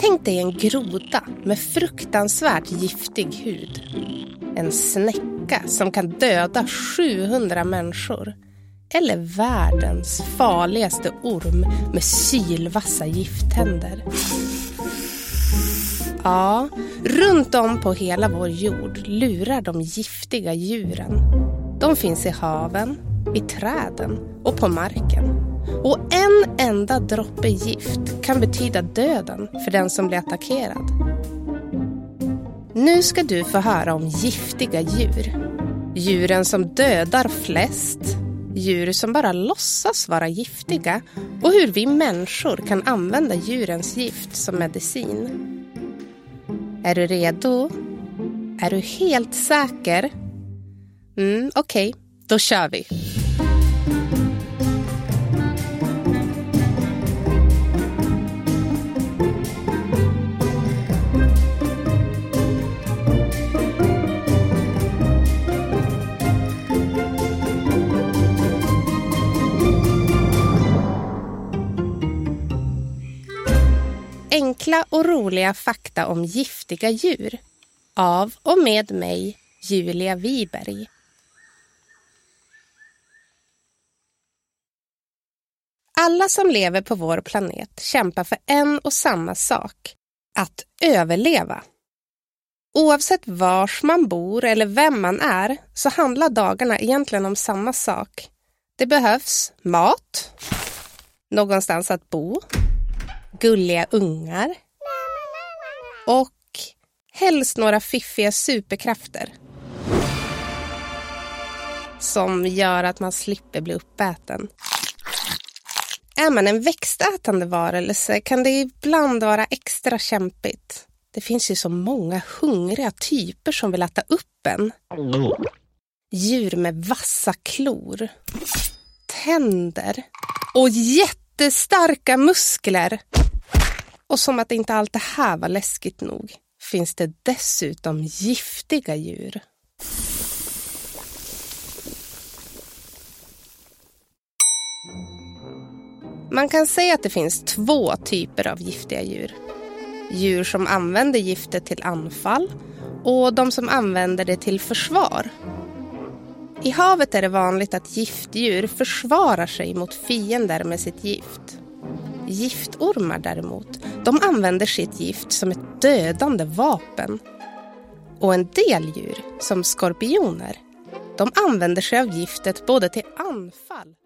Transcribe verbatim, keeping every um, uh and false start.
Tänk dig en groda med fruktansvärt giftig hud. En snäcka som kan döda sjuhundra människor. Eller världens farligaste orm med sylvassa gifttänder. Ja, runt om på hela vår jord lurar de giftiga djuren. De finns i haven, i träden och på marken. Och en enda droppe gift kan betyda döden för den som blir attackerad. Nu ska du få höra om giftiga djur. Djuren som dödar flest, djur som bara låtsas vara giftiga och hur vi människor kan använda djurens gift som medicin. Är du redo? Är du helt säker? Mm, okej, okay. Då kör vi. Enkla och roliga fakta om giftiga djur. Av och med mig, Julia Wiberg. Alla som lever på vår planet kämpar för en och samma sak. Att överleva. Oavsett vars man bor eller vem man är så handlar dagarna egentligen om samma sak. Det behövs mat, någonstans att bo, gulliga ungar och helst några fiffiga superkrafter som gör att man slipper bli uppäten. Är man en växtätande varelse kan det ibland vara extra kämpigt. Det finns ju så många hungriga typer som vill äta upp en. Djur med vassa klor, tänder och jättestarka muskler. Och som att inte allt det här var läskigt nog finns det dessutom giftiga djur. Man kan säga att det finns två typer av giftiga djur. Djur som använder giftet till anfall och de som använder det till försvar. I havet är det vanligt att giftdjur försvarar sig mot fiender med sitt gift. Giftormar däremot, de använder sitt gift som ett dödande vapen. Och en del djur, som skorpioner, de använder sig av giftet både till anfall